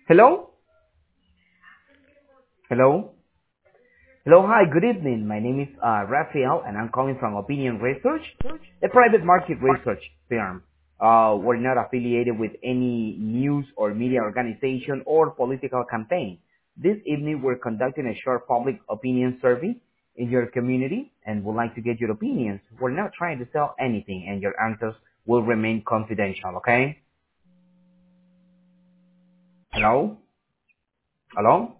Hello? Hello? Hello, hi, good evening. My name is Rafael, and I'm calling from Opinion Research, a private market research firm. We're not affiliated with any news or media organization or political campaign. This evening, we're conducting a short public opinion survey in your community and would like to get your opinions. We're not trying to sell anything, and your answers will remain confidential, okay? Hello? Hello?